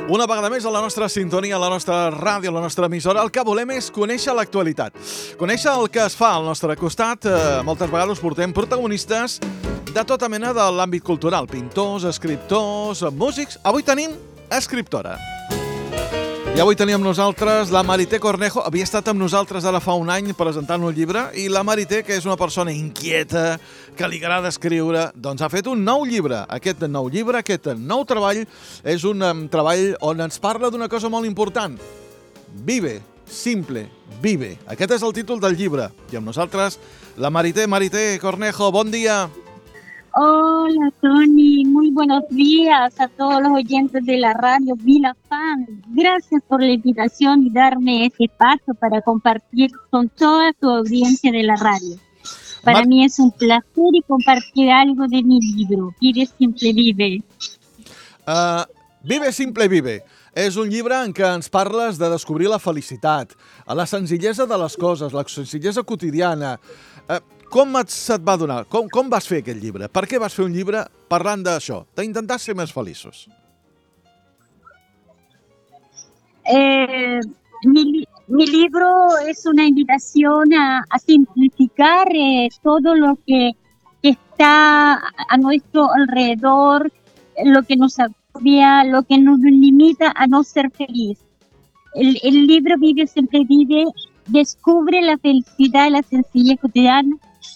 Una vegada més a la nostra sintonia, a la nostra ràdio, a la nostra emissora, el que volem és conèixer l'actualitat. Conèixer el que es fa al nostre costat. Moltes vegades portem protagonistes de tota mena de l'àmbit cultural. Pintors, escriptors, músics. Avui tenim escriptora. I avui tenim amb nosaltres la Marité Cornejo. Havia estat amb nosaltres ara fa un any presentant un llibre i la Marité, que és una persona inquieta, que li agrada escriure, doncs ha fet un nou llibre. Aquest nou llibre, aquest nou treball, és un treball on ens parla d'una cosa molt important. Vive, simple, vive. Aquest és el títol del llibre. I amb nosaltres, la Marité. Marité Cornejo, bon dia. Hola, Tony. Muy buenos días a todos los oyentes de la radio Vilafán. Gracias por la invitación y darme este espacio para compartir con toda tu audiencia de la radio. Para mí es un placer y compartir algo de mi libro, Vive, Simple, Vive. Vive, Simple, Vive. És un llibre en què ens parles de descobrir la felicitat, la senzillesa de les coses, la senzillesa quotidiana. Com se't va donar? Com vas fer aquest llibre? Per què vas fer un llibre parlant d'això, d'intentar ser més feliços? Mi libro es una invitación a simplificar todo lo que está a nuestro alrededor, lo que nos agobia, lo que nos limita a no ser feliz. El libro Vive, Siempre Vive descubre la felicidad y la sencillez cotidiana.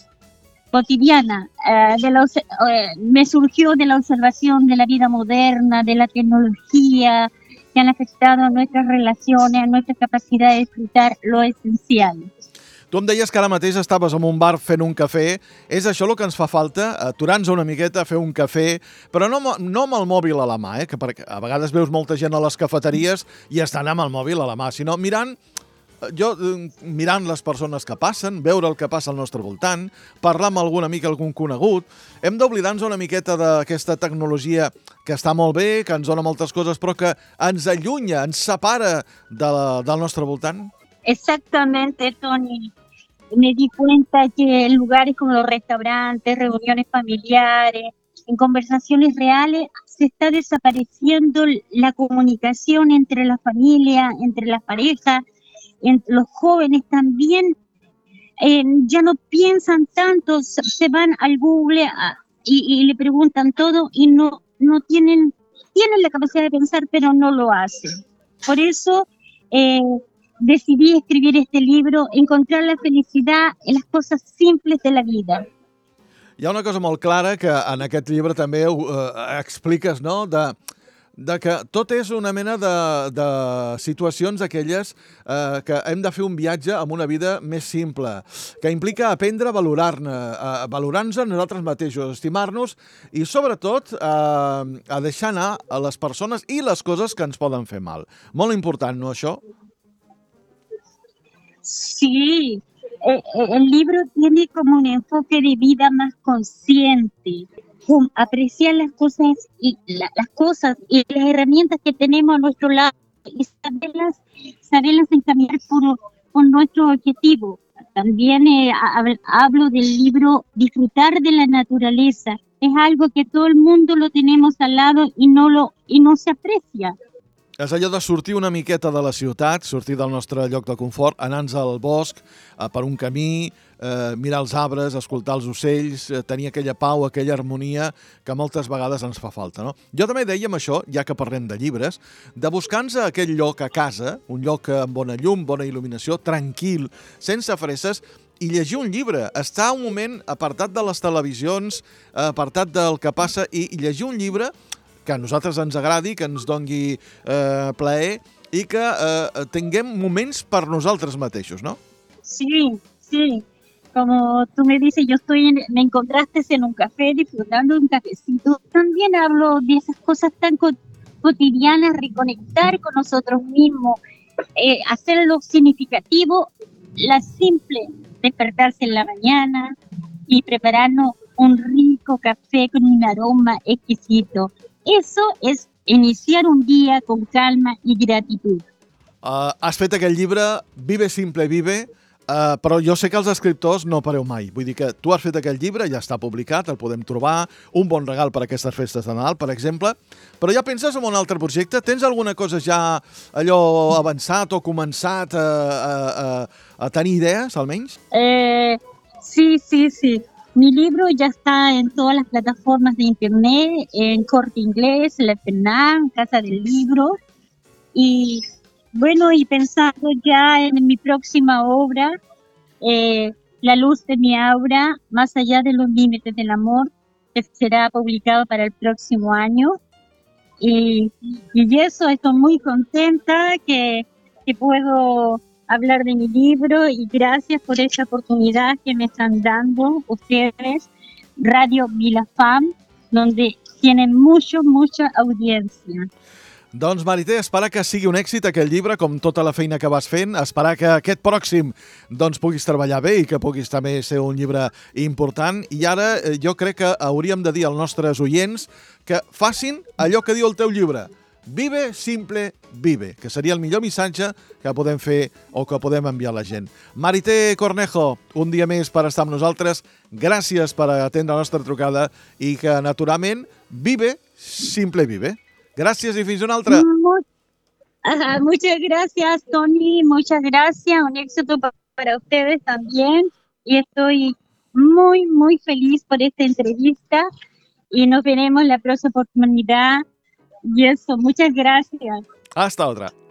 Me surgió de la observación de la vida moderna, de la tecnología, que han afectado a nuestras relaciones, a nuestra capacidad de disfrutar lo esencial. Tu em deies que ara mateix estaves en un bar fent un cafè. És això el que ens fa falta? Aturar-nos una miqueta, fer un cafè, però no amb el mòbil a la mà, que perquè a vegades veus molta gent a les cafeteries i estan amb el mòbil a la mà, sinó mirant les persones que passen, veure el que passa al nostre voltant, parlar amb algun amic, algun conegut. Hem d'oblidar-nos una miqueta d'aquesta tecnologia que està molt bé, que ens dona moltes coses, però que ens allunya, ens separa del nostre voltant. Exactamente, Tony. Me di cuenta que en lugares como los restaurantes, reuniones familiares, en conversaciones reales, se está desapareciendo la comunicación entre la familia, entre las parejas, entre los jóvenes también. Ya no piensan tanto, se van al Google y le preguntan todo y no tienen la capacidad de pensar, pero no lo hacen. Por eso decidí escribir este libro, encontrar la felicidad en las cosas simples de la vida. Hi ha una cosa molt clara que en aquest llibre també expliques, no?, de que tot és una mena de situacions aquelles que hem de fer un viatge amb una vida més simple, que implica aprendre a valorar-nos a nosaltres mateixos, estimar-nos i, sobretot, a deixar anar a les persones i les coses que ens poden fer mal. Molt important, no, això? Sí, el libro tiene como un enfoque de vida más consciente. Apreciar las cosas y las herramientas que tenemos a nuestro lado y saberlas encaminar por nuestro objetivo. También hablo del libro Disfrutar de la naturaleza. Es algo que todo el mundo lo tenemos al lado y no se aprecia. És allò de sortir una miqueta de la ciutat, sortir del nostre lloc de confort, anar-nos al bosc, per un camí, mirar els arbres, escoltar els ocells, tenir aquella pau, aquella harmonia que moltes vegades ens fa falta, no? Jo també deia amb això, ja que parlem de llibres, de buscar-nos aquell lloc a casa, un lloc amb bona llum, bona il·luminació, tranquil, sense fresses, i llegir un llibre, estar un moment apartat de les televisions, apartat del que passa, i llegir un llibre que a nosaltres ens agradi, que ens dongui plaer i que tinguem moments per nosaltres mateixos, ¿no? Sí. Como tú me dices, me encontraste en un café disfrutando de un cafecito. También hablo de esas cosas tan cotidianas, reconectar con nosotros mismos, hacerlo significativo, la simple despertarse en la mañana y prepararnos un rico café con un aroma exquisito. Eso es iniciar un día con calma y gratitud. Has fet aquest llibre, Vive, Simple, Vive. Però jo sé que els escriptors no pareu mai. Vull dir que tu has fet aquell llibre, ja està publicat, el podem trobar, un bon regal per a aquestes festes de Nadal, per exemple, però ja penses en un altre projecte? Tens alguna cosa ja allò avançat o començat a tenir idees, almenys? Sí, sí, sí. Mi libro ya está en todas las plataformas de internet, en Corte Inglés, La FNAC, Casa del Libro. Y bueno, y pensando ya en mi próxima obra, La luz de mi aura, Más allá de los límites del amor, que será publicado para el próximo año. Y eso, estoy muy contenta que puedo hablar de mi libro y gracias por esta oportunidad que me están dando ustedes, Radio Vilafam, donde tienen mucha audiencia. Doncs, Marité, esperar que sigui un èxit aquell llibre, com tota la feina que vas fent, esperar que aquest pròxim doncs, puguis treballar bé i que puguis també ser un llibre important. I ara jo crec que hauríem de dir als nostres oients que facin allò que diu el teu llibre. Vive, simple, vive, que seria el millor missatge que podem fer o que podem enviar a la gent. Marité Cornejo, un dia més per estar amb nosaltres. Gràcies per atendre la nostra trucada i que, naturalment, vive, simple, vive. Gràcies i fins una altra. Muchas gracias, Tony. Muchas gracias. Un éxito para ustedes también. Y estoy muy feliz por esta entrevista. Y nos veremos la próxima oportunidad. Y eso, muchas gracias. Hasta otra.